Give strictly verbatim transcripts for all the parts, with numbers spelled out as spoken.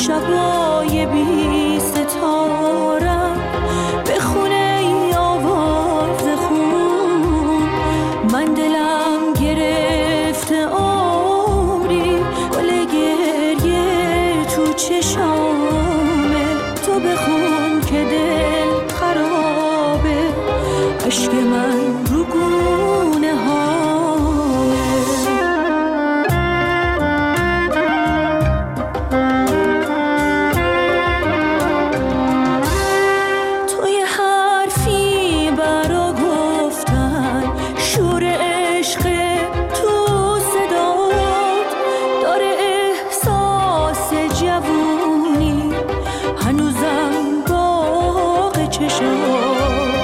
شبای بی ستارم بخونه ای آواز خون. من دلم گرفته عمری گل گریه تو چشامه. تو بخون که دل خرابه، عشق من رو گونه هامه. توی حرفی برا گفتن شور عشق تو صدات داره، احساس جوونی هنوزم باغ چشات.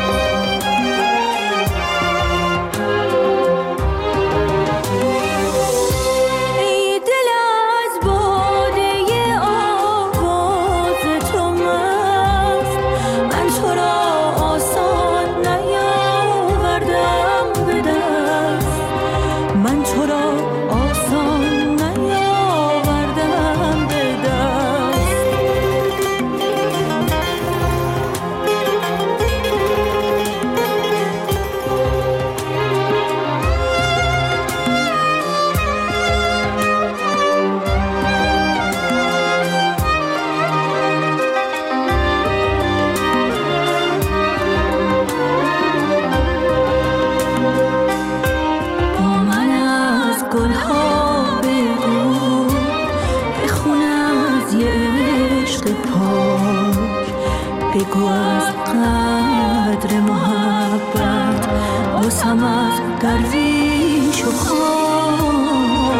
بگو از قدر محبت باسم از درویش و خان.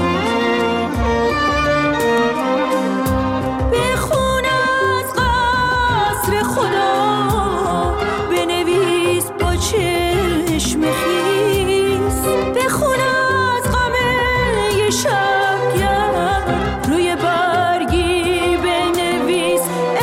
بخون از قصر خدا، بنویس با چشم خیس. بخون از غم شبگرد روی برگی بنویس.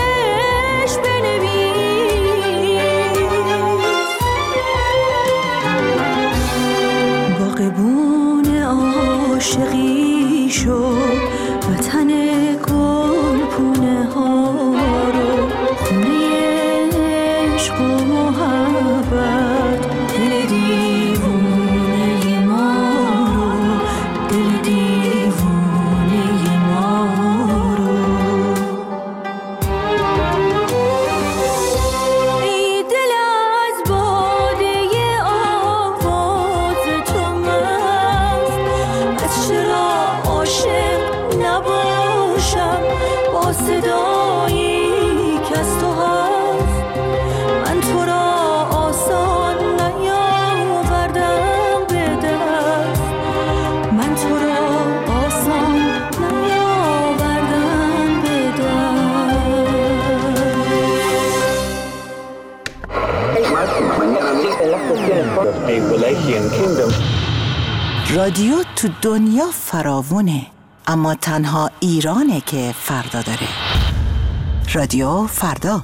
عاشقی شو وطن گل پونه ها رو، خونه عشق و محبت. دل دیوونه ما رو، دل دیوونه ما رو. ای دل از باده آواز تو مست، از چرا عاشق نباشم با صدایی که از تو هست. من تو را آسان نیاوردم به دست، من تو را آسان نیاوردم به دست. رادیو تو دنیا فراوونه، اما تنها ایرانه که فردا داره. رادیو فردا.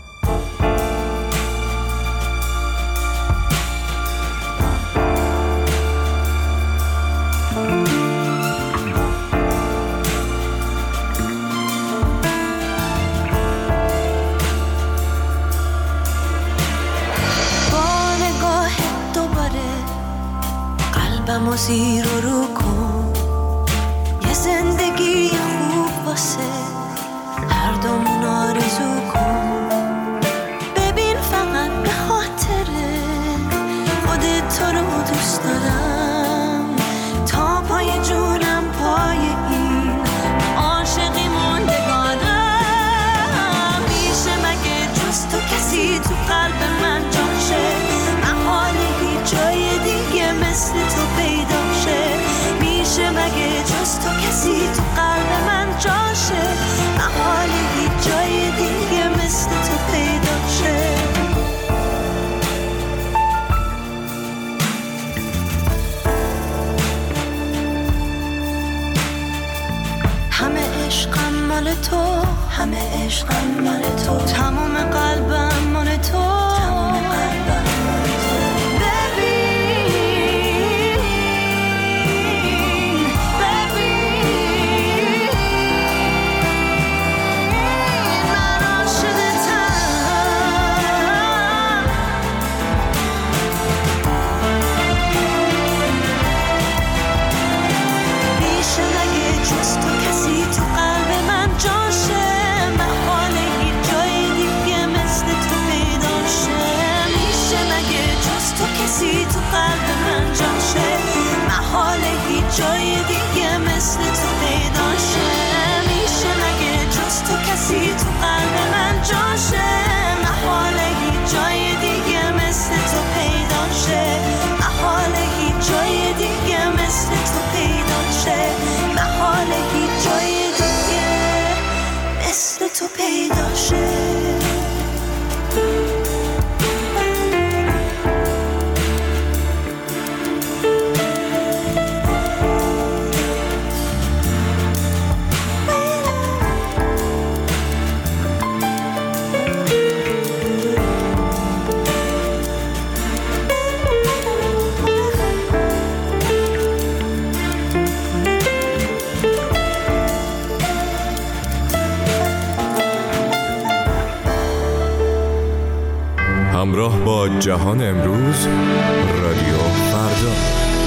قلبمو زیر و رو کن، یه زندگی خوب واسه هر دومون آرزو کن. ببین فقط به خاطر خودت تو رو دوست دارم، تا پای جونم پای این عاشقی موندگارم. میشه مگه جز تو کسی تو قلب من جاشه؟ محاله هیچ جای دیگه مثل تو پیدا شه. میشه مگه جز تو کسی تو قلب من جاشه؟ محاله هیچ جای دیگه مثل تو پیدا شه. همه عشقم مال تو، همه عشقم مال تو، تمام قلبم مال تو، تمام قلبم مال تو. ببین ببین قلب من جاشه محاله هیچ جای دیگه مثل تو پیدا شه میشه مگه جز تو کسی تو قلب من جاشه محاله هیچ جای دیگه مثل تو پیدا شه محاله هیچ جای دیگه مثل تو پیدا شه محاله هیچ جای دیگه مثل تو پیدا شه همراه با جهان امروز رادیو فردا.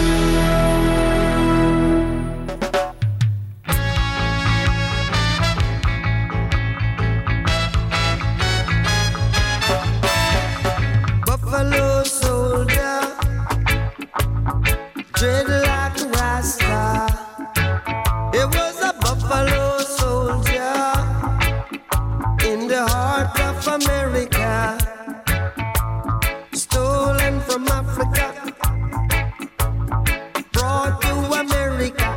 Buffalo soldier, dread like a rasta. It was a buffalo soldier in the heart of America. From Africa, brought to America,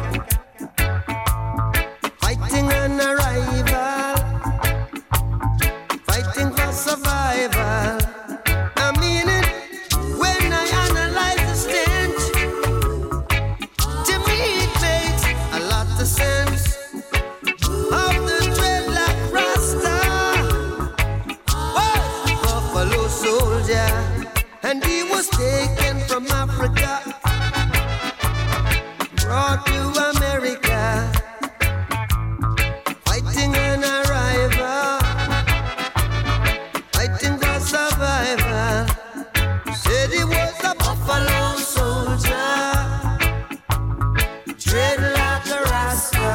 fighting an arrival, fighting for survival. I mean it when I analyze the stench. To me it makes a lot of sense. Of the dreadlock Rasta was a buffalo soldier. And he was taken from Africa, brought to America, fighting an arrival, fighting for survival. Said he was a buffalo soldier, dread like a Rasta.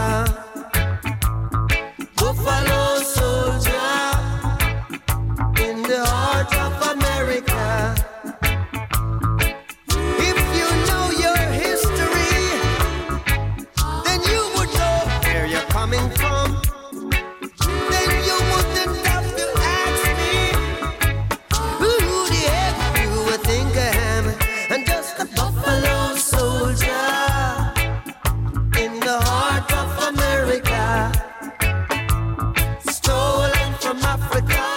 Buffalo soldier in the heart of America. Coming from, then you wouldn't have to ask me who the heck you would think I am. I'm just a buffalo soldier in the heart of America, stolen from Africa,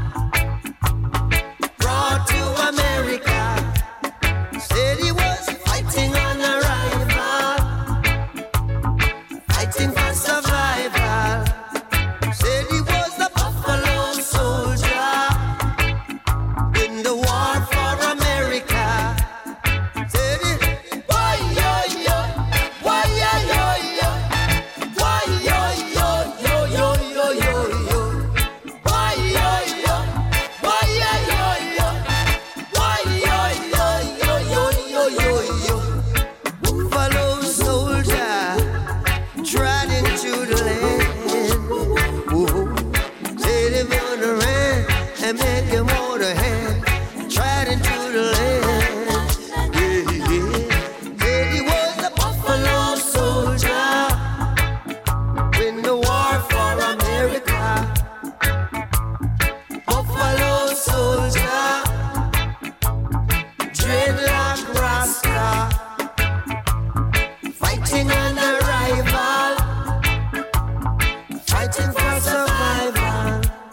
brought to America. Said he was fighting on arrival, fighting for survival. Said he was a buffalo soldier in the war for America. Said he, why yo yo, why yo yo yo, why yo yo yo yo yo yo yo, why yo yo, why yo yo yo, why yo yo yo yo yo yo yo. Buffalo soldier tried into the land. Whoa. Said if you wanna run and make him hold a hand, tried into the land. Yeah, yeah. Said he was a buffalo soldier in the war for America. Buffalo soldier, dread like Rasta, fighting an arrival, fighting for survival,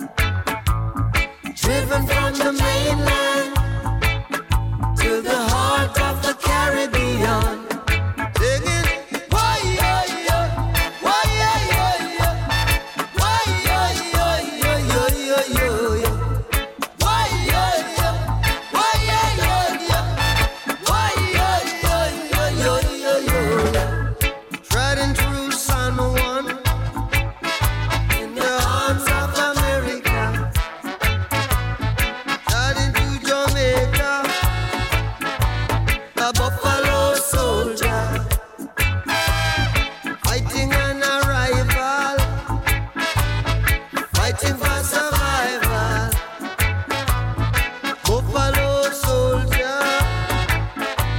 driven from the mainland to the heart of the Caribbean, singing why yo yo, why yo yo yo, why yo yo yo yo yo yo yo, why yo yo, why yo yo yo, why yo yo yo yo yo yo. Riding through San Juan in the arms of America, riding through Jamaica, a buffalo soldier, fighting an arrival, fighting for survival. Buffalo soldier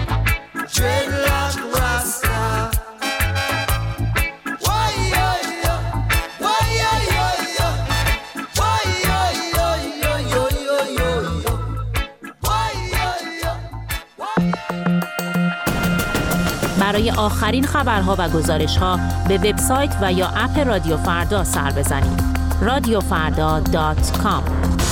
برای آخرین خبرها و گزارش‌ها به وبسایت و یا اپ رادیو فردا سر بزنید. رادیو فردا دات کام.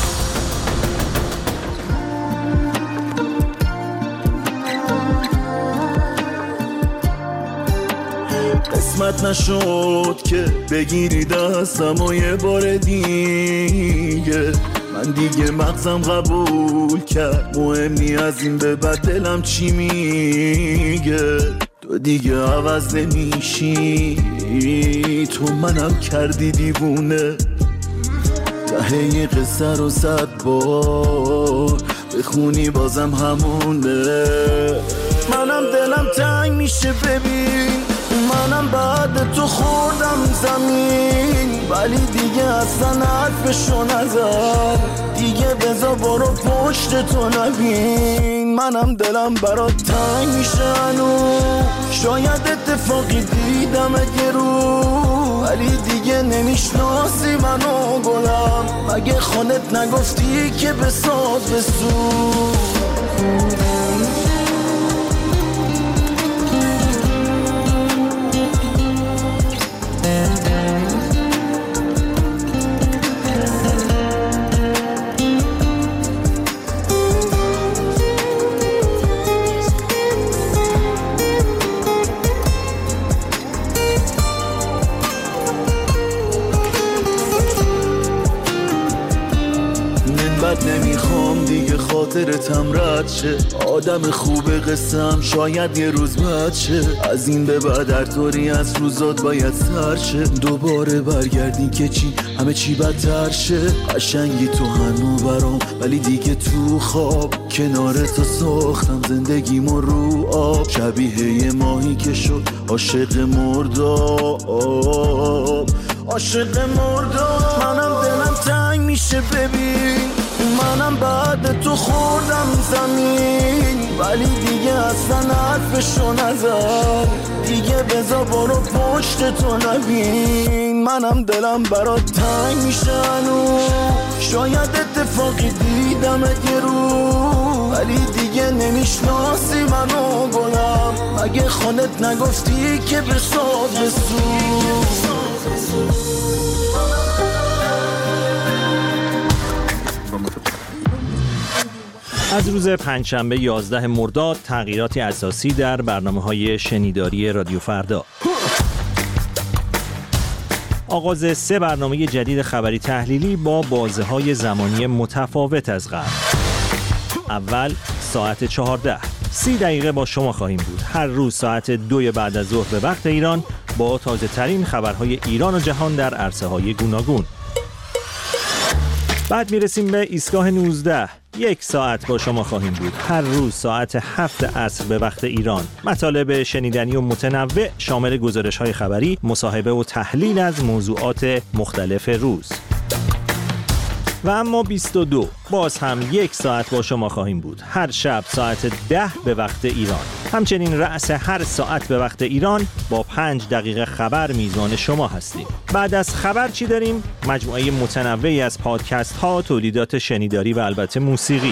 قسمت نشد که بگیری دستم و یه بار دیگه، من دیگه مغزم قبول کرد مهمی از این به بعد دلم چی میگه. تو دیگه عوض نمیشی، تو منم کردی دیوونه. ته قصه رو صد بار بخونی بازم همونه. منم دلم تنگ میشه ببین، منم بعد تو خوردم زمین، ولی دیگه اصلا حرفشو نزد. دیگه بذار برو پشت تو نبین، منم دلم برات تنگ میشه هنوز. شاید اتفاقی دیدم اگه رو، ولی دیگه نمیشناسی منو گلم. مگه خودت نگفتی که بساز بسو؟ نمیخوام دیگه خاطرتم رد شه، آدم خوب قصم شاید یه روز بد شه. از این به بعد هر طوری از روزات باید سر شه، دوباره برگردی که چی همه چی بدتر شه. قشنگی تو هنو برام، ولی دیگه تو خواب کنار تو ساختم زندگیمو رو آب. شبیه یه ماهی که شد عاشق مرداب، عاشق مرداب. منم دلم تنگ میشه ببین، منم بعد تو خوردم زمین، ولی دیگه اصلا حرفشو نزد. دیگه بذار برو پشت تو نبین، منم دلم برات تنگ میشه هنوز. شاید اتفاقی دیدم اگه رو، ولی دیگه نمیشناسی منو گلم. مگه خودت نگفتی که بساز بسو؟ از روز پنجشنبه یازده مرداد تغییراتی اساسی در برنامه‌های شنیداری رادیو فردا. آغاز سه برنامه جدید خبری تحلیلی با بازه‌های زمانی متفاوت از قبل. اول ساعت چهارده، سی دقیقه با شما خواهیم بود. هر روز ساعت دو بعد از ظهر به وقت ایران با تازه ترین خبرهای ایران و جهان در عرصه‌های گوناگون. بعد میرسیم به ایستگاه نوزده. یک ساعت با شما خواهیم بود. هر روز ساعت هفت عصر به وقت ایران. مطالب شنیدنی و متنوع شامل گزارش‌های خبری، مصاحبه و تحلیل از موضوعات مختلف روز. و اما بیست و دو باز هم یک ساعت با شما خواهیم بود. هر شب ساعت ده به وقت ایران. همچنین رأس هر ساعت به وقت ایران با پنج دقیقه خبر میزبان شما هستیم. بعد از خبر چی داریم؟ مجموعه متنوعی از پادکست ها، تولیدات شنیداری و البته موسیقی.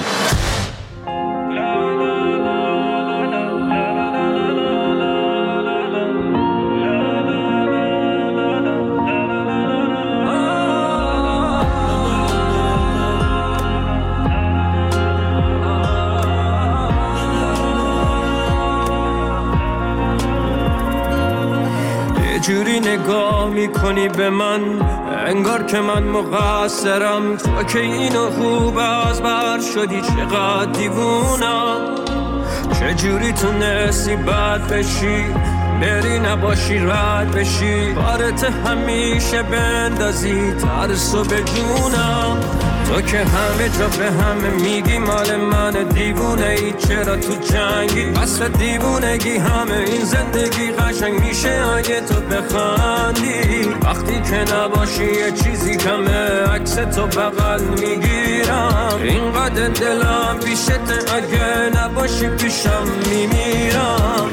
جوری نگاه میکنی به من انگار که من مقصرم. تو که اینو خوب از بر شدی چقدر دیوونم. چجوری تونستی بد بشی بری نباشی رد بشی، بارت همیشه بندازی ترسو به جونم. تو که همه جا به همه میگی مال من دیوونه ای، چرا تو جنگی؟ اصل دیوونگی همه این زندگی قشنگ میشه اگه تو بخندی. وقتی که نباشی یه چیزی کمه عکس تو بغل میگیرم. اینقدر دلم پیشت اگه نباشی پیشم میمیرم.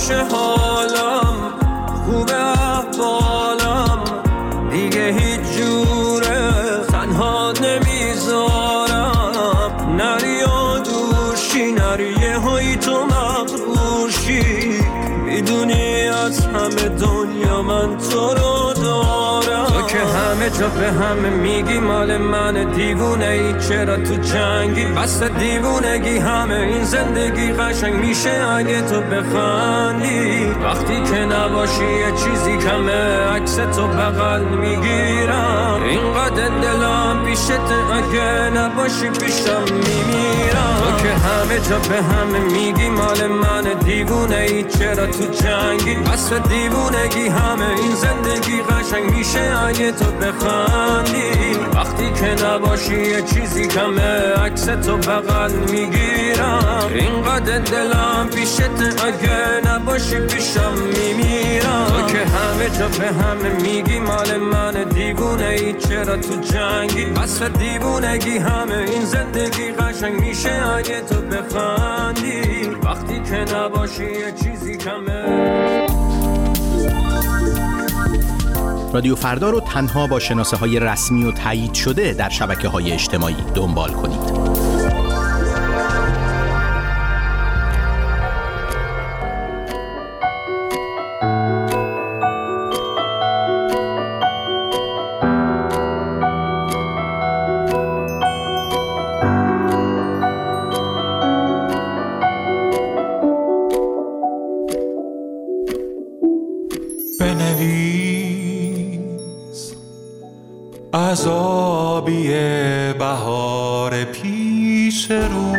باشه حالم، خوبه احوالم، دیگه هیچ جوره تنها نمیذارم. نری و دوشی، نری یه هایی تو مغروشی، میدونی از همه دنیا من تو رو دارم. تو که همه جا به همه میگی مال من، دیوونه ای چرا تو جنگی؟ بس دیوونگی همه این زندگی قشنگ میشه اگه تو بخندی. وقتی که نباشی یه چیزی کمه، عکس تو بغل میگیرم. اینقدر دلم پیشت اگه نباشی پیشم میمیرم. تو که همه جا به همه میگی مال من، دیوونه ای چرا تو جنگی؟ بس دیوونگی همه این زندگی قشنگ میشه اگه تو بخندی. وقتی که نباشی یه چیزی کمه، عکس تو بغل میگیرم. اینقدر دلم پیشت اگه نباشی پیشم میمیرم. تو که همه جا به همه میگی مال من، دیوونه ای چرا تو جنگی؟ بس دیوونگی همه این زندگی قشنگ میشه اگه تو بخندی. وقتی که نباشی یه چیزی کمه. رادیو فردا رو تنها با شناسه های رسمی و تایید شده در شبکه های اجتماعی دنبال کنید. از آبی بهار پیش رو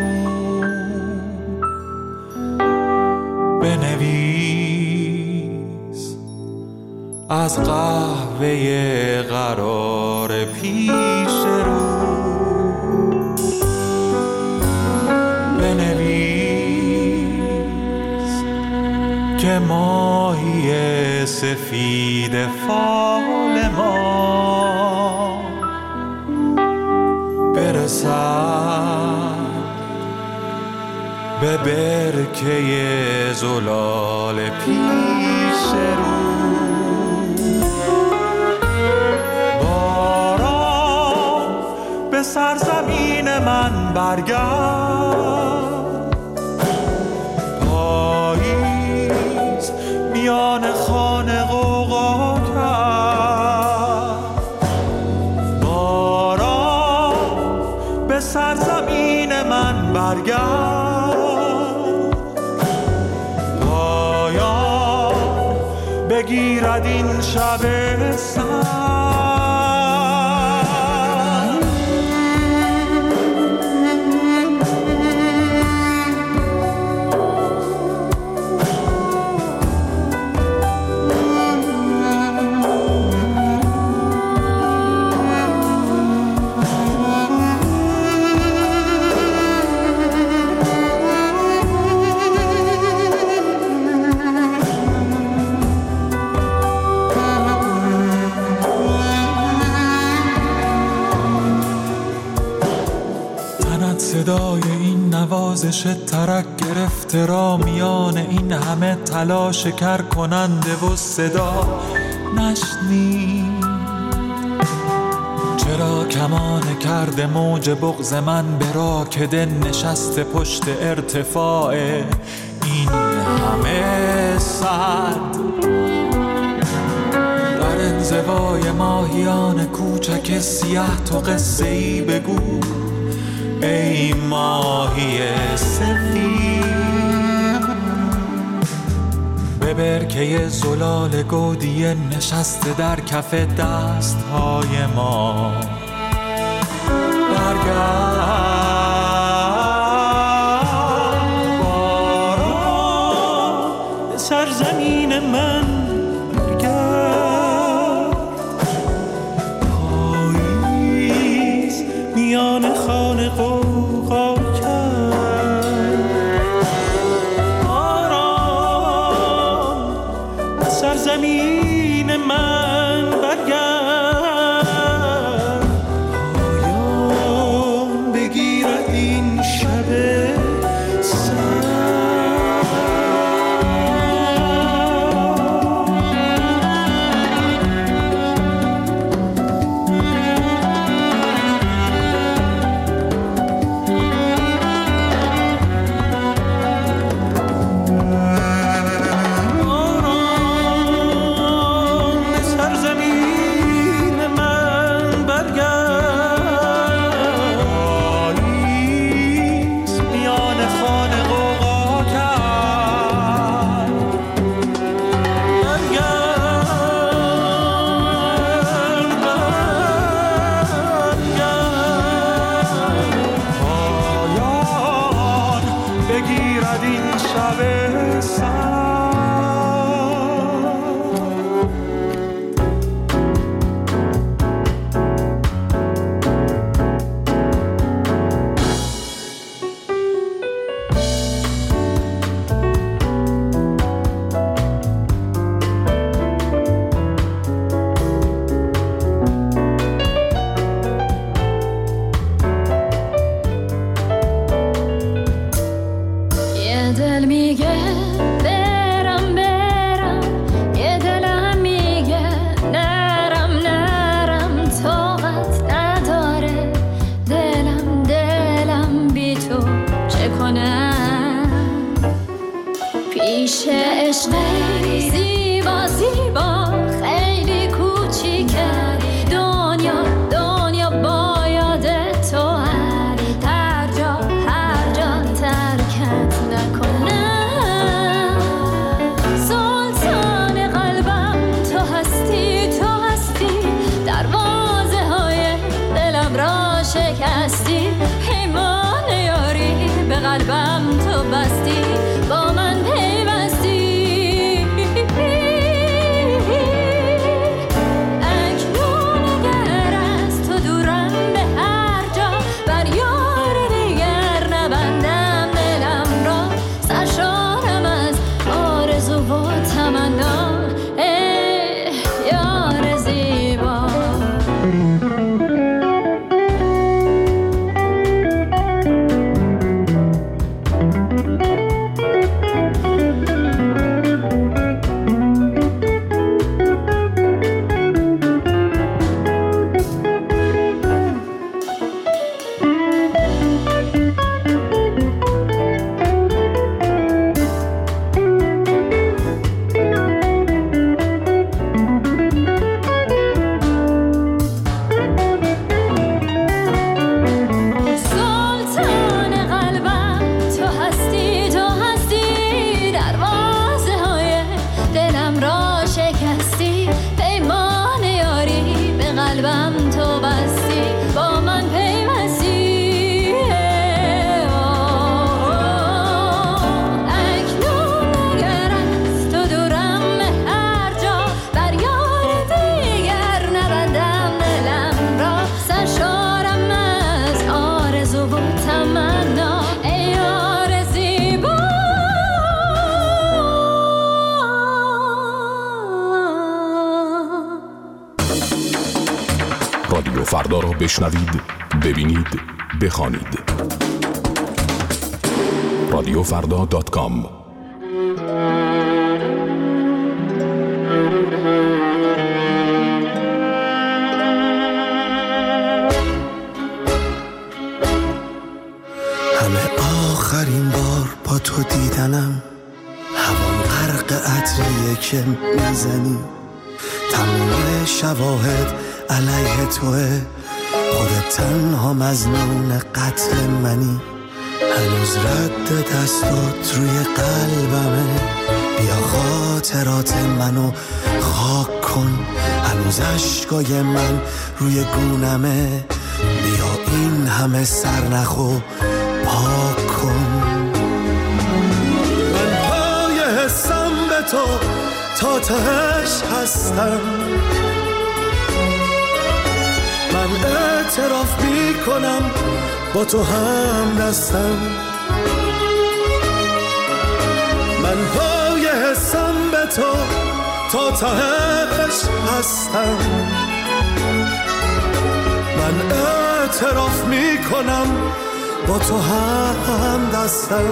بنویس، از قهوه قرار پیش رو بنویس که ماهی سفید فال ما برسد به برکه زلال پیش رو. باران به سرزمین من برگرد، پاییز میان خانه غوغا کرد. باران به سرزمین من برگرد، پایان بگیرد این شب سرد. صدای این نوازش ترک گرفته را میان این همه تلاش کر کننده و صدا نشنید. چرا کمان کرده موج بغض من به راکده نشسته پشت ارتفاع این همه صد؟ در انزوای ماهیان کوچک سیاه تو قصه ای بگو ای ماهی سفید. به برکه زلال گودی نشسته در کف دستهای ما برگرد. باران سرزمین من برگرد، پاییز میان خانه غوغا کرد. باران سرزمین من برگرد، پایان بگیرد این شب سرد. لب سر. رادیو فردا را بشنوید، ببینید، بخوانید. رادیو فردا دات کام. همه آخرین بار با تو دیدنم، هوام غرق عطریه که میزنی، تمام شواهد علیه توه، خودت تنها مظنون قتل منی، هنوز رد دستات روی قلبمه، بیا خاطرات منو خاک کن، هنوز عشقای من روی گونمه، بیا این همه سرنخو پاک کن. من پای حسم به تو تا تهش هستم، من اعتراف می کنم با تو هم دستم، من پای حسم به تو تا تهش هستم، من اعتراف می کنم با تو هم دستم.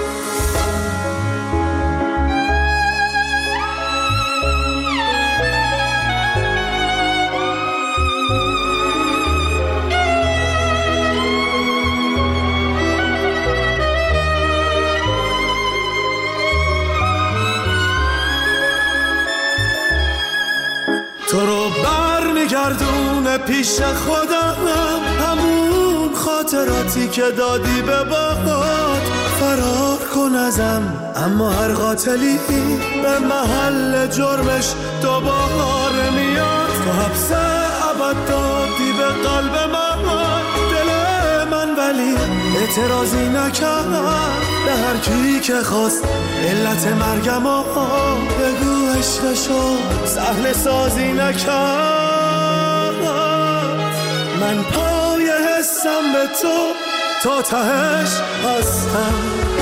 تو رو برمیگردونه پیش خودم، همون خاطراتی که دادی به باد، فرار کن ازم اما هر قاتلی به محل جرمش دوباره میاد، تو حبس ابد دادی به قلب من، دل من ولی اعتراضی نکرد به هر کی که خواست علت مرگم و بگو عشق شد صحنه سازی نکرد. من پای حسم به تو تا تهش هستم.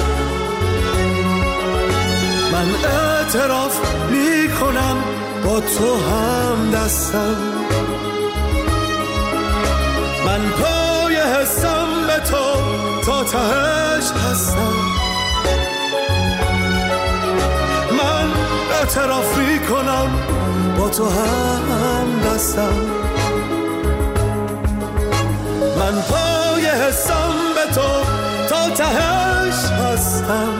من اعتراف میکنم با تو هم دستم. من پای حسم به تو تا تهش هستم. من اعتراف میکنم با تو هم دستم. من پای حسم به تو تا تهش هستم.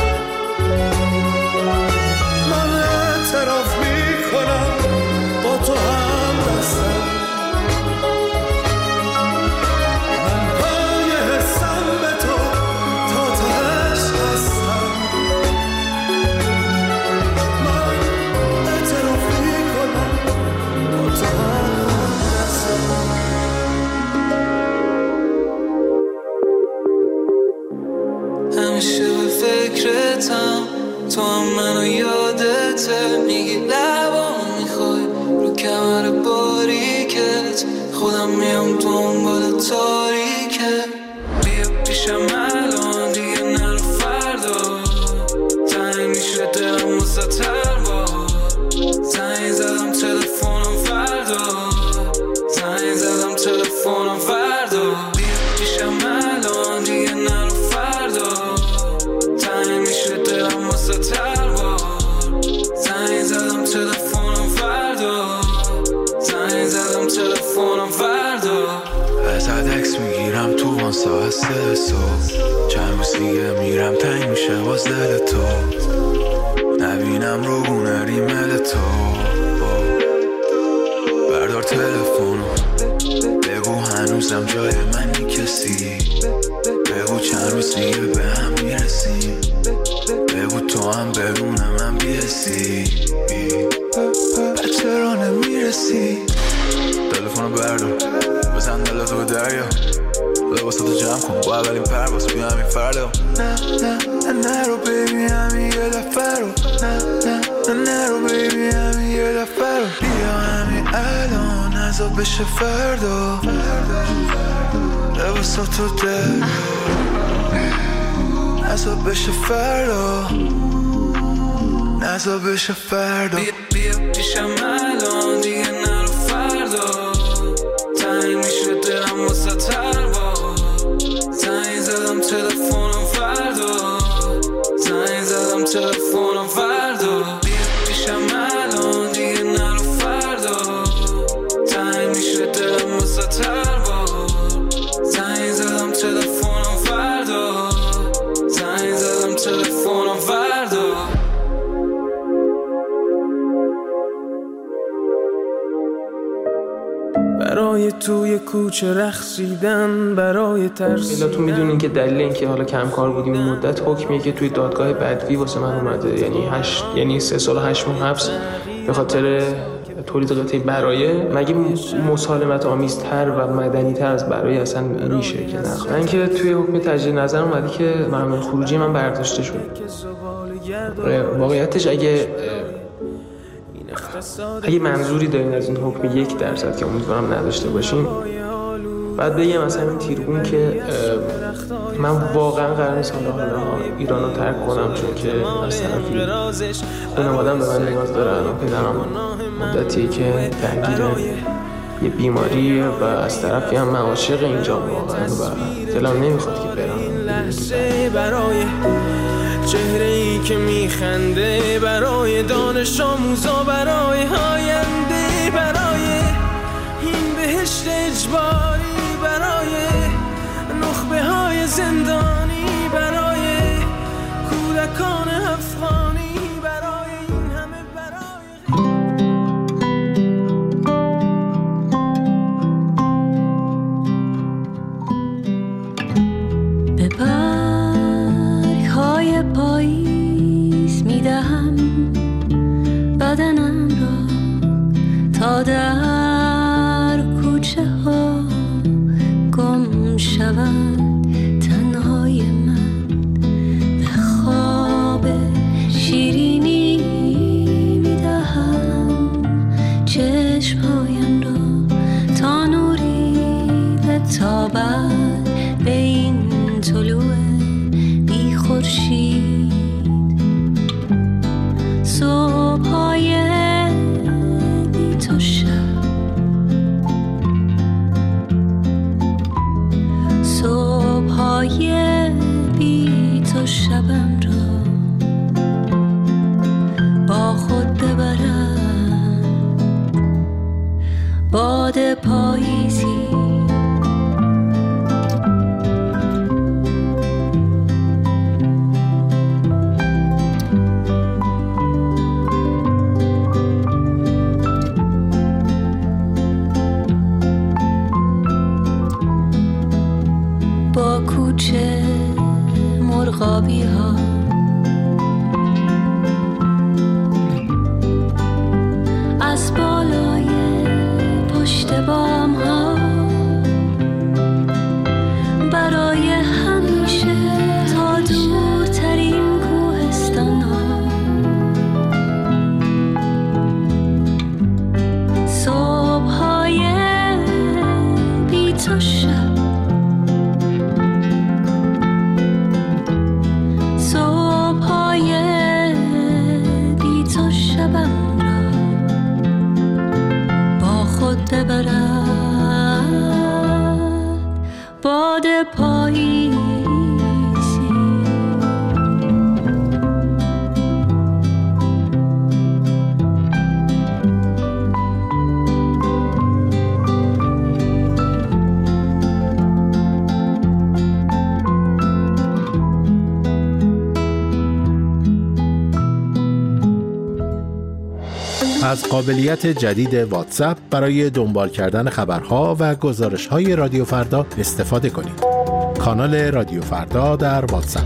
من اعتراف میکنم با تو هم دستم. من پای حسم به تو تا تهش هستم. من اعتراف میکنم با تو هم دستم. همیشه به فکرتم، تو هم منو یادته. میگی لبام میخوای رو کمر باریکت، خودم میام دنبال تاریکه. بیا پیشم الان دیگه نرو فردا، تنگ میشه دلم مستطر با. زنگ زدم تلفنم فردا، زنگ زدم تلفنم فردا. بیا پیشم الان دیگه نرو فردا، تنگ میشه دلم مستطر با. زنگ زدم تلفنم فردا، زنگ زدم تلفنم فردا. ازت عکس میگیرم تو وان ساعت سه صبح، چند روز دیگه میرم تنگ میشه باز دل تو. نبینم رو گونه ریمل تو، بردار تلفنو بگو هنوزم جای منی کسی. بگو چند روز دیگه به هم میرسیم. بگو تو هم بدون من بیرسی. چرا نمیرسی؟ تلفنو بردار بزن دلتو به دریا، لباساتو جمع کن با اولین پرواز بیا همین فردا. نه نه نه نرو بیبی همین یه دفعه رو. نه نه نه نرو بیبی همین یه دفعه رو. بیا همین الان نزا بشه فردا. لباساتو دریا نزا بشه فردا، نزا بشه فردا. بیا بیا پیشم الان دیگه نرو فردا، تنگ میشه دلم مستطر با. زنگ زدم تلفنم فردا، زنگ زدم تلفنم فردا. بیا پیشم الان دیگه نرو فردا، تنگ میشه دلم مستطر با. زنگ زدم تلفنم فردا، زنگ زدم تلفنم فردا. برای توی کوچه رقصیدن، برای ترسیدن. تو میدونین که دلیل این که حالا کم کار بودیم این مدت حکمیه که توی دادگاه بدوی واسه من اومده، یعنی هشت یعنی سه سال و هشت ماه حبس به خاطر تولید قطعه برایه. مگه مسالمت آمیزتر و مدنی‌تر از برای اصلا میشه که نه؟ من که توی حکم تجدید نظر اومده که ممنوع خروجی من برداشته شد. واقعیتش اگه اگه منظوری دارین از این حکم یک درصد که امیدوارم نداشته باشین، بعد بگم از همین تیرگون که من واقعا قرار نیست حالا ایران رو ترک کنم، چون که از طرفی خانواده‌ام به من نیاز داره. الان پدرم مدتیه که درگیر یه بیماریه و از طرفی هم من عاشق اینجا واقعا و دلم نمیخواد که برم. برای چهره‌ای که میخنده، برای دانش آموزا، برای آینده، برای این بهشت اجباری، برای نخبه های زندانی، برای کودکان افغانی، برای این همه برای به برگ‌های پاییز میدهم بدنم را تا در کوچه ها گم شود تنها. شبم را با خود ببرم، باد پاییزی با کوچه مرغابی ها از بالای پشت بام ها برای همیشه تا دورترین کوهستان ها صبح های بی تو شب ببرد باد پاییزی. از قابلیت جدید واتساپ برای دنبال کردن خبرها و گزارش‌های رادیو فردا استفاده کنید. کانال رادیو فردا در واتساپ.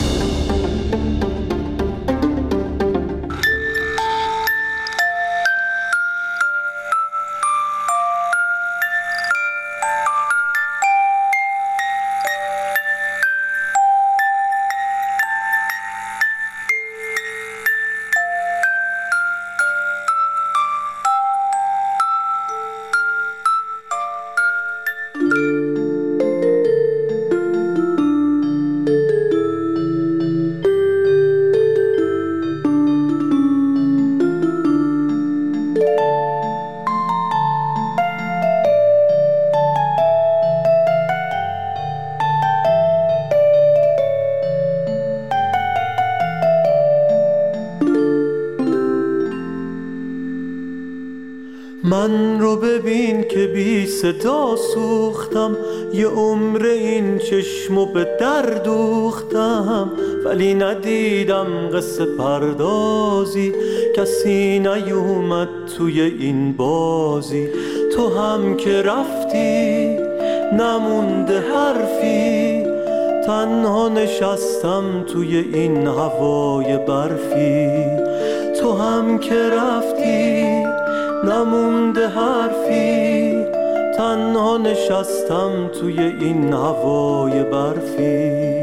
من رو ببین که بی صدا سوختم، یه عمر این چشمو به در دوختم، ولی ندیدم قصه پردازی، کسی نیومد توی این بازی. تو هم که رفتی نمونده حرفی، تنها نشستم توی این هوای برفی. تو هم که رفتی نمونده حرفی، تنها نشستم توی این هوای برفی.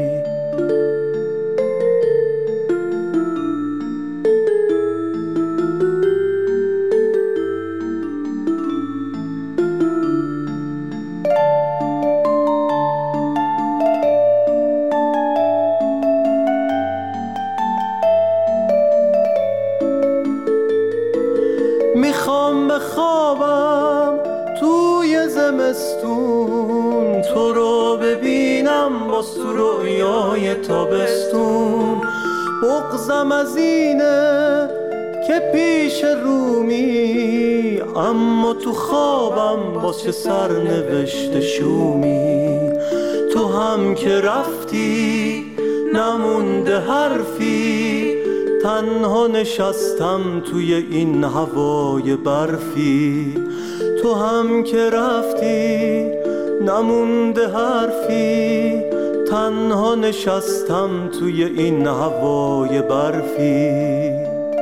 میخوام بخوابم توی زمستون، تو رو ببینم باز تو رویای تابستون. بغضم از اینه که پیش رومی، اما تو خوابم باز چه سرنوشت شومی. تو هم که رفتی نمونده حرفی، تنها نشستم توی این هوای برفی. تو هم که رفتی نمونده حرفی، تنها نشستم توی این هوای برفی.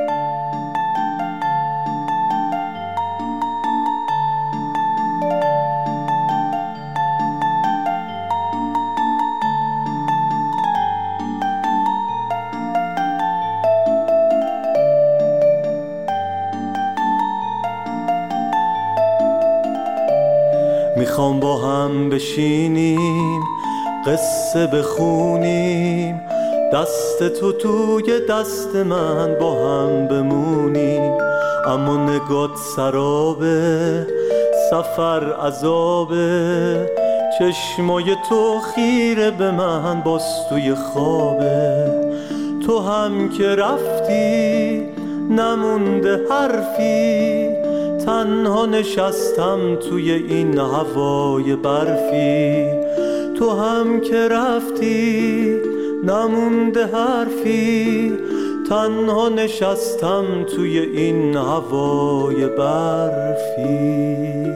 میخوام با هم بشینیم قصه بخونیم، دست تو توی دست من با هم بمونیم. اما نگات سرابه، سفر عذابه، چشمای تو خیره به من باز توی خوابه، تو هم که رفتی نمونده حرفی، تنها نشستم توی این هوای برفی. تو هم که رفتی نمونده حرفی، تنها نشستم توی این هوای برفی.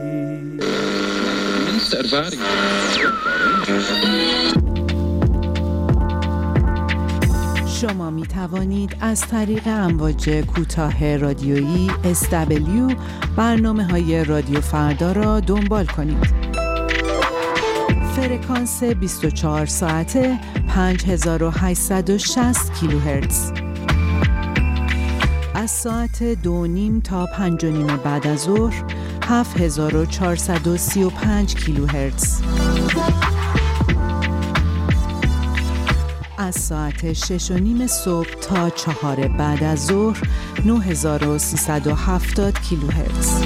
شما می توانید از طریق امواج کوتاه رادیویی اس دبلیو برنامه های رادیو فردا را دنبال کنید. فرکانس بیست و چهار ساعته پنج هزار و هشتصد و شصت کیلوهرتز. از ساعت دو نیم تا پنج و نیم بعد از ظهر هفت هزار و چهارصد و سی و پنج کیلوهرتز. از ساعت شش و نیم صبح تا چهار بعد از ظهر نه هزار و سیصد و هفتاد کیلوهرتز.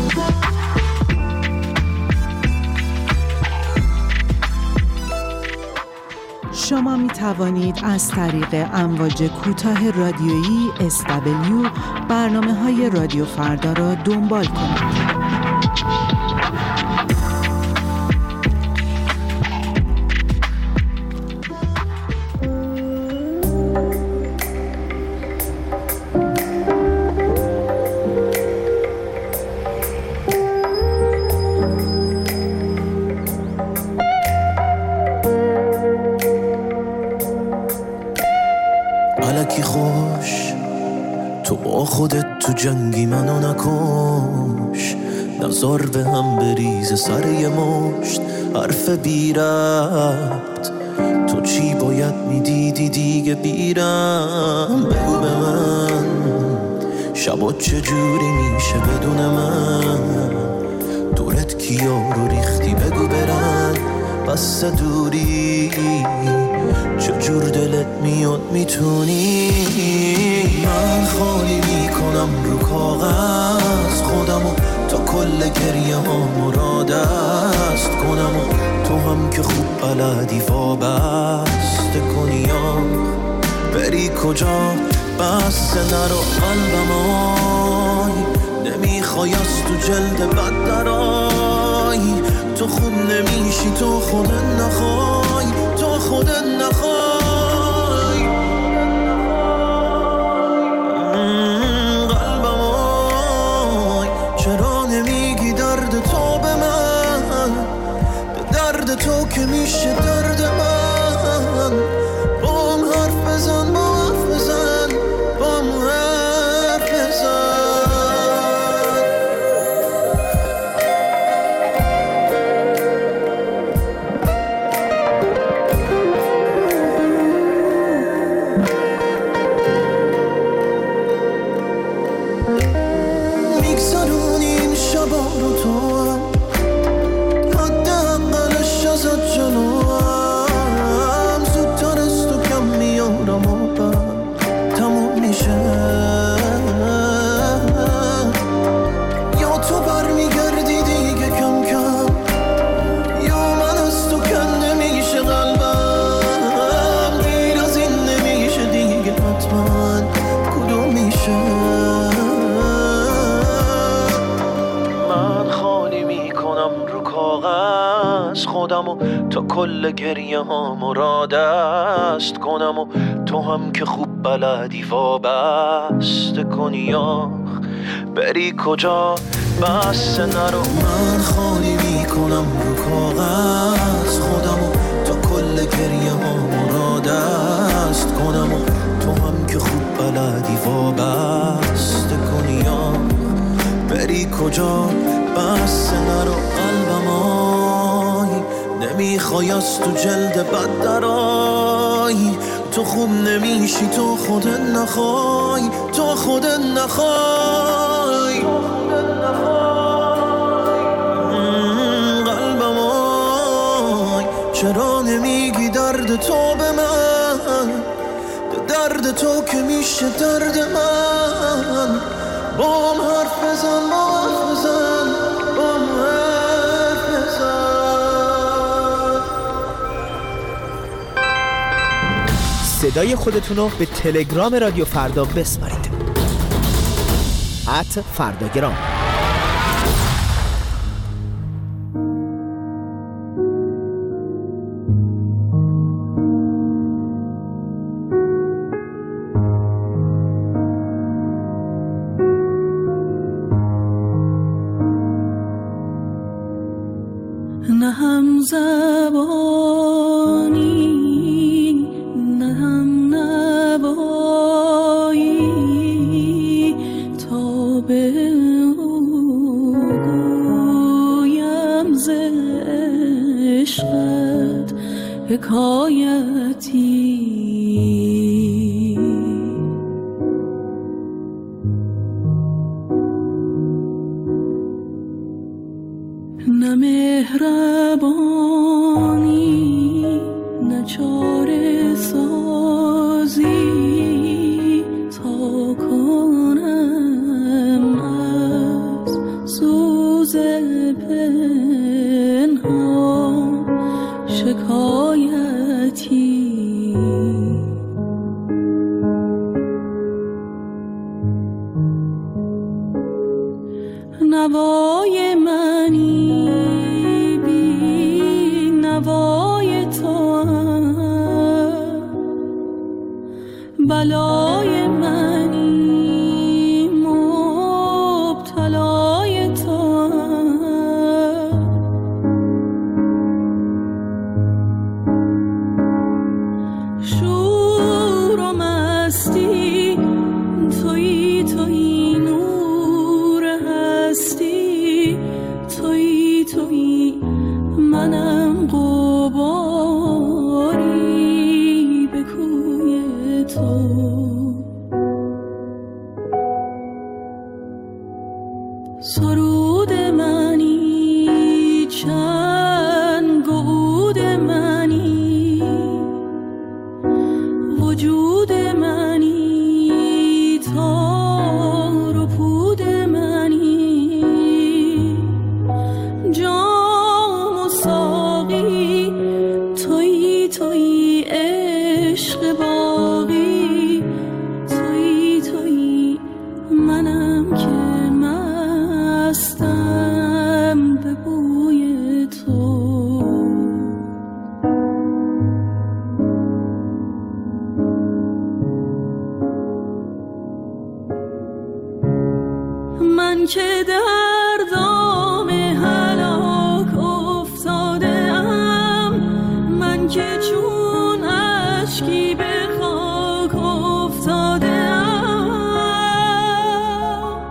شما می توانید از طریق امواج کوتاه رادیویی اس دبلیو برنامه های رادیو فردا را دنبال کنید. الکی خوش تو با خودت تو جنگی منو نکش، نظر به هم بریز سر یه مشت حرف بی ربط. تو چی باید میدیدی دیگه بیرم؟ بگو به من شبا چجوری میشه بدون من؟ دورت کیا رو ریختی بگو برن بس دوری، چجور دلت میاد میتونی؟ من خالی میکنم رو کاغذ خودمو تا کل گریه ها مرادست کنم و تو هم که خوب بلدی وابسته کنی یا بری کجا؟ بس نرو قلبم آی نمیخوای از تو جلد بد درای، تو خوب نمیشی تو خودت نخوای، تو خودت نخوای. قلبم آی چرا نمیگی درد تو به من؟ درد تو که میشه درد من. با هم حرف بزن با حرف بزن با هم حرف بزن. تا کل گریه ها مرادست کنم و تو هم که خوب بلدی وابسته کنی آخ بری کجا؟ بس نرو. من خالی میکنم رو کاغذ خودم و تا کل گریه ها مرادست کنم و تو هم که خوب بلدی وابسته کنی آخ بری کجا؟ بس نرو قلبم آی نمیخوای از تو جلد بد درای، تو خوب نمیشی تو خودت نخوای، تو خودت نخوای. قلبم آی چرا نمیگی درد تو به من؟ درد تو که میشه درد من. با هم حرف بزن با حرف بزن با هم حرف بزن. صدای خودتون رو به تلگرام رادیو فردا بسپارید. ات فرداگرام. نه هم زبانی نه هم نوایی تا به او گویم ز عشقت حکایتی. نه مهربانی نه چاره سازی تا کنم از سوز پنهان شکایتی. نوای منی بی نوای تو بلای منی مبتلای تو. شور و مستی تویی تویی نور هستی تویی تویی منم غباری به کوی تو. سرود منی چند گود منی وجود منی تار و پود منی جام و ساقی تویی تویی عشق باقی تویی تویی منم که مستم به بوی تو. من که در دام هلاک افتاده ام من که چون اشکی به خاک افتاده ام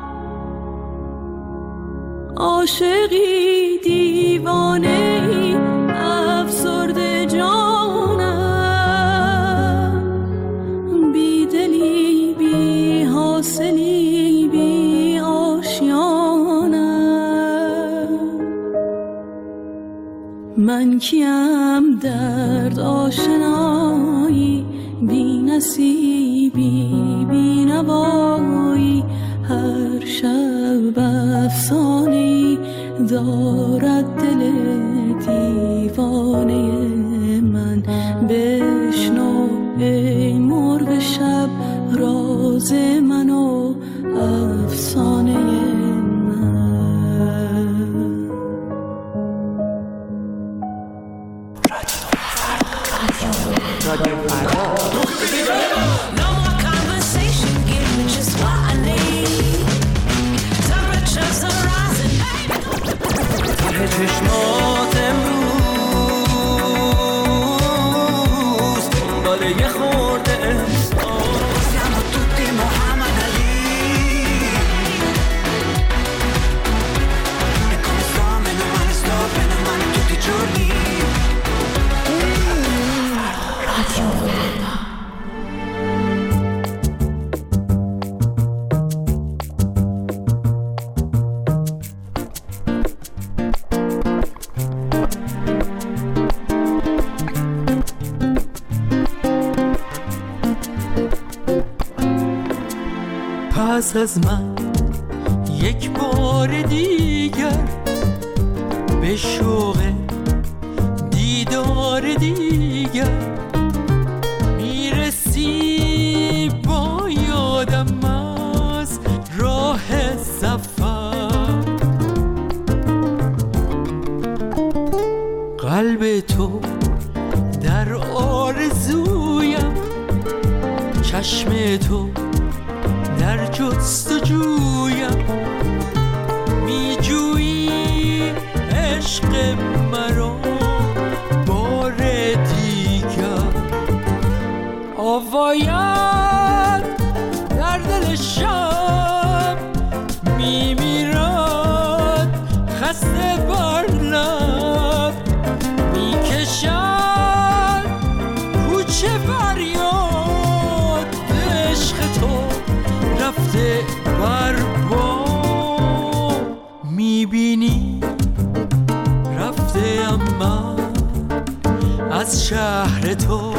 عاشقی دیوانه ای افسرده جانم بی دلی بی حاصلی بی آشیانم. من کیم درد آشنایی بی نصیبی بی نوایی هر شب افسانه‌ای دارد دل دیوانه من. بشنو ای مرغ شب راز من و افسانه من. رادیو فردا. No more conversation, give me just what I need. Temperatures are rising. ته چشمات امروز دنبال یه خورده احساس. Siamo tutti Muhammad Ali. E come sto, meno male sto, bene o male tutti i giorni. پس از من یک بار دیگر به شوق دیدار دیگر میرسم قلب تو در آرزویم، چشم تو در جستجویم، می جویی عشق مرا بار دیگر. آوایم در دل شب می میرد، خسته بر لب می کشد کوچه فریاد. عشق تو رفته بر بام، می بینی رفته اما از شهر تو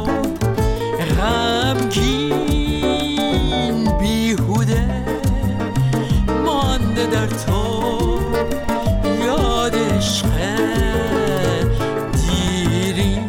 غمگین بیهوده مانده در تو یاد عشق دیری.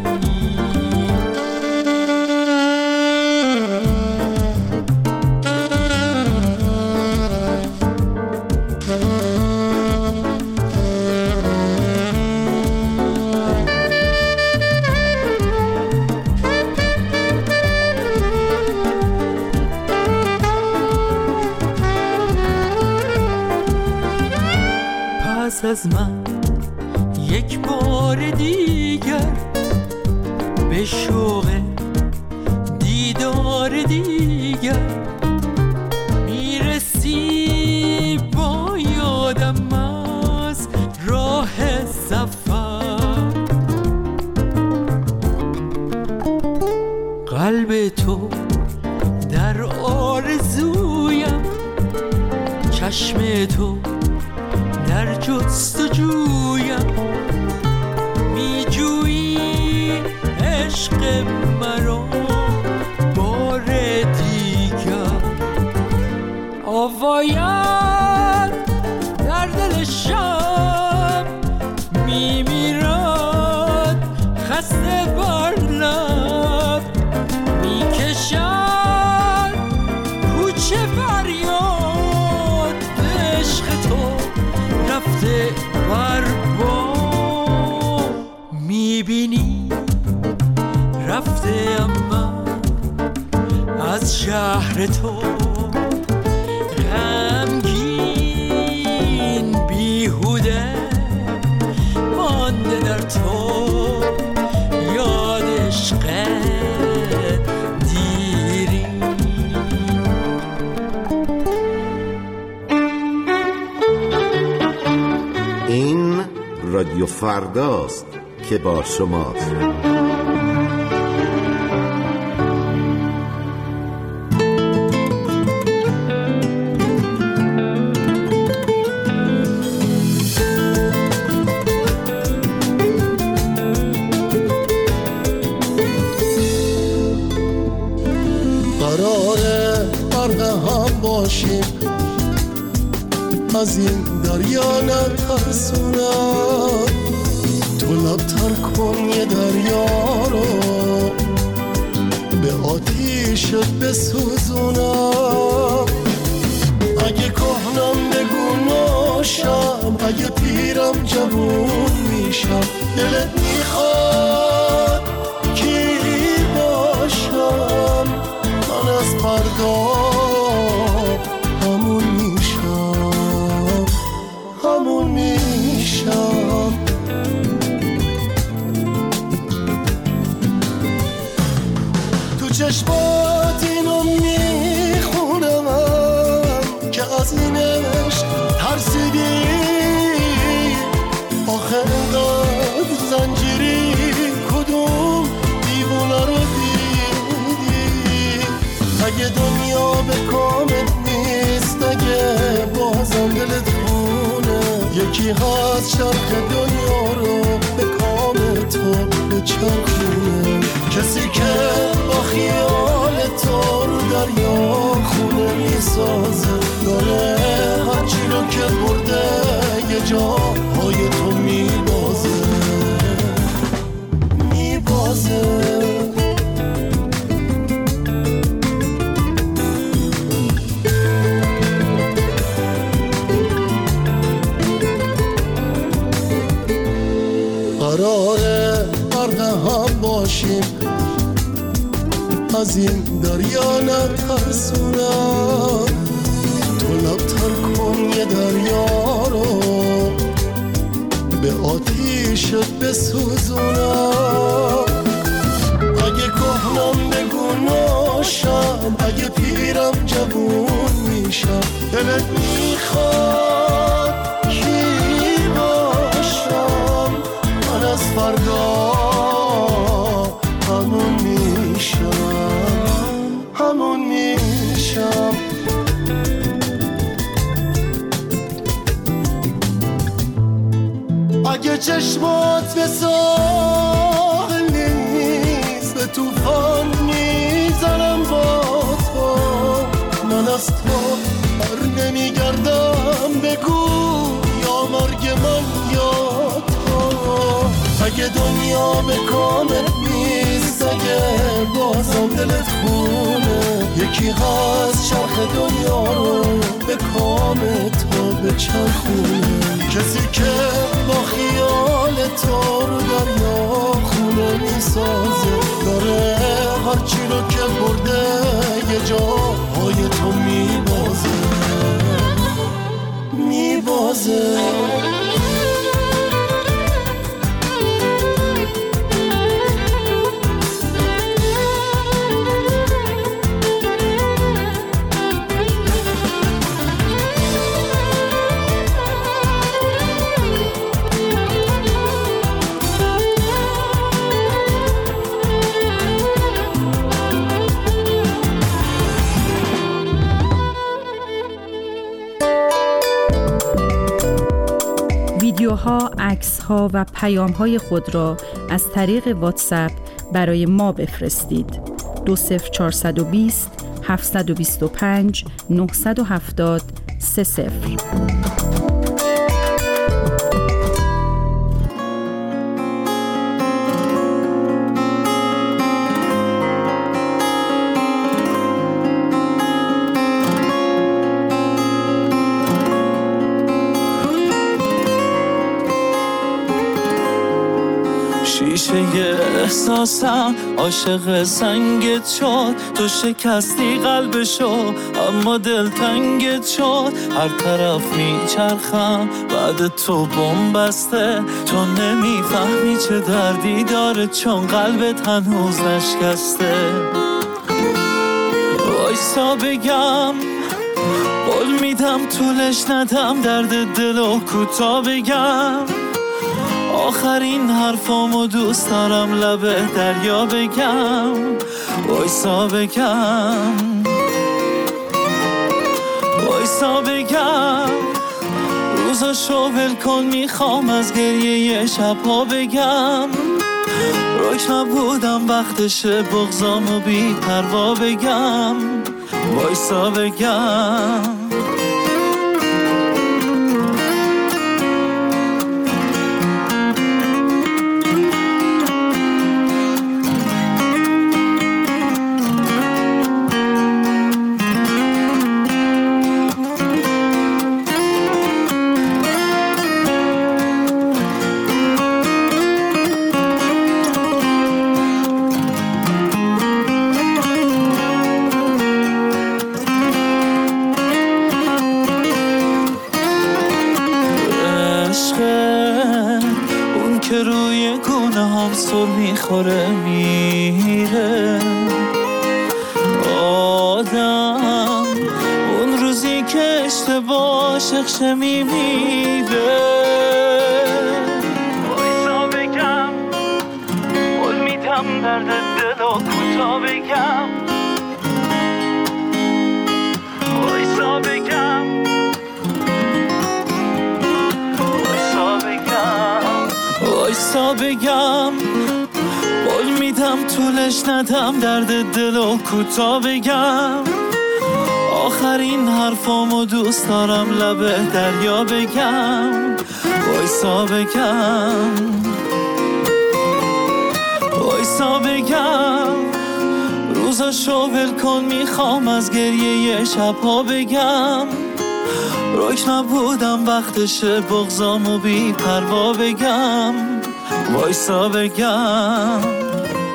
پس از من یک بار دیگر به شوق دیدار دیگر میرسی با یادم از راه سفر. قلب تو در آرزویم، چشم تو در جستجویم، می جویی عشق مرا بار دیگر. آوایم در دل شب می میرد، خسته بر لب می کشد کوچه فریاد. عشق تو رفته بر بام، میبینی رفته اما از شهر تو غمگین بیهوده مانده در تو یاد عشق دیری. این رادیو فرداست که با شماست. قراره غرق هم باشیم، از این دریا نترسونم. تو لبتر کن یه دریا رو به آتیشت بسوزونم. اگه کهنم بگو ناشم، اگه پیرم جوون میشم. دلت میخواد کی باشم، من از فردا همون میشم، همون میشم. تو چشمات اینو میخونم که از این عشق ترسیدی. آخه انقدر زنجیری کدوم دیوونه رو دیدی. اگه دنیا به کامت نیست، اگه بازم دلت خونه، یکی هست چرخ دنیا رو به کام تو بچرخونه. کسی که با خیال تو رو دریا خونه میسازه، داره هرچی رو که برده یه جاهای تو میبازه، میبازه. قراره باشیم، از این دریا نترسونم. تو لبتر کن یه دریا رو به آتیشت بسوزونم. اگه کهنم بگو ناشم، اگه پیرم جوون میشم، دلت میخواد کی باشم؟ من از فردا همون میشم، همون میشم. اگه چشمات به ساحل نیست، به توفان میزنم با تو. من از تو بر نمیگردم، بگو یا مرگ من یا تو. اگه دنیا به کامل نیست، اگه بازم دلت خونه، یکی هست چرخ دنیا رو به کام تو بچرخونه. کسی که با خیال تو رو دریا خونه میسازه، داره هرچی رو که برده یه جاهای تو میبازه، میبازه. ویدیوها، عکس‌ها و پیام‌های خود را از طریق واتساپ برای ما بفرستید. دو صفر چهارصد و بیست هفتصد و بیست و پنج نهصد و هفتاد سه صفر. شیشه احساسم عاشق سنگت شد، تو شکستی قلبشو اما دلتنگت شد. هر طرف میچرخم بعد تو بم بسته، تو نمیفهمی چه دردی داره چون قلبت هنوز نشکسته. وایسا بگم، قول میدم طولش ندم، درد دلو کوتا بگم. آخرین حرفامو دوست دارم لبه دریا بگم. وایسا بگم، وایسا بگم. روزاشو ول کن، میخوام از گریه شبها بگم. روک نبودم وقتشه بغضامو بی پروا بگم. وایسا بگم. میخوره میره آدم، اون روزی که اشتباه شخشه میمیره. وایسا بگم، قول میدم درد دلو کوتا بگم. وایسا بگم، وایسا بگم، وایسا بگم. قول میدم طولش ندم، درد دلو کوتا بگم. آخرین حرفامو دوست دارم لبه دریا بگم. وایسا بگم، وایسا بگم. روزاشو ول کن، میخوام از گریه شبها بگم. روک نبودم وقتشه بغضامو بی پروا بگم. وایسا بگم.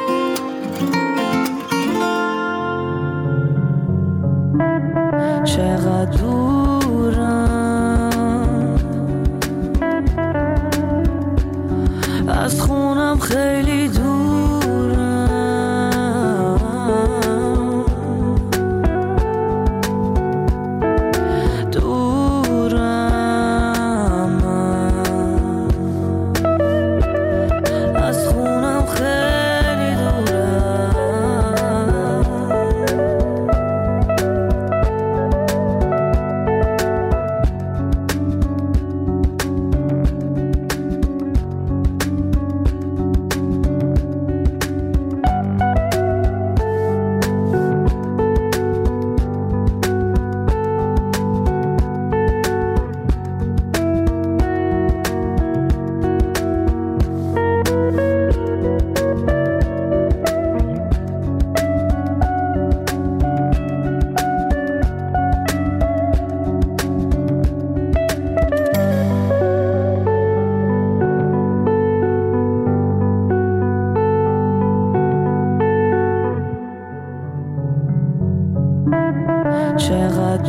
چقدر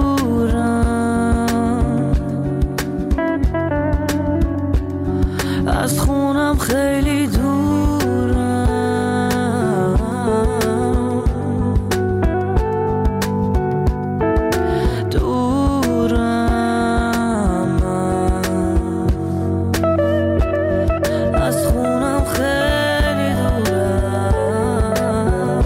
دورم از خونم، خیلی دورم، دورم از خونم، خیلی دورم.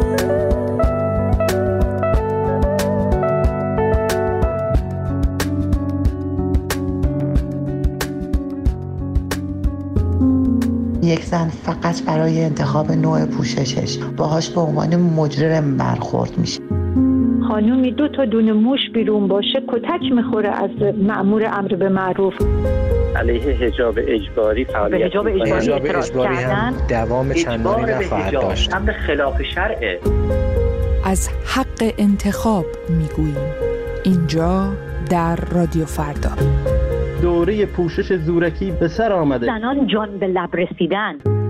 یک زن فقط برای انتخاب نوع پوششش باهاش به عنوان مجرم برخورد میشه. خانومی دو تا دونه موش بیرون باشه کتک میخوره از مأمور امر به معروف. علیه حجاب اجباری فعالیت حجاب اجباری, حجاب اجباری هم دوام چندانی نخواهد داشت. امر خلاف شرعه. از حق انتخاب میگوییم اینجا در رادیو فردا. دوره پوشش زورکی به سر آمده. زنان جان به لب رسیدن.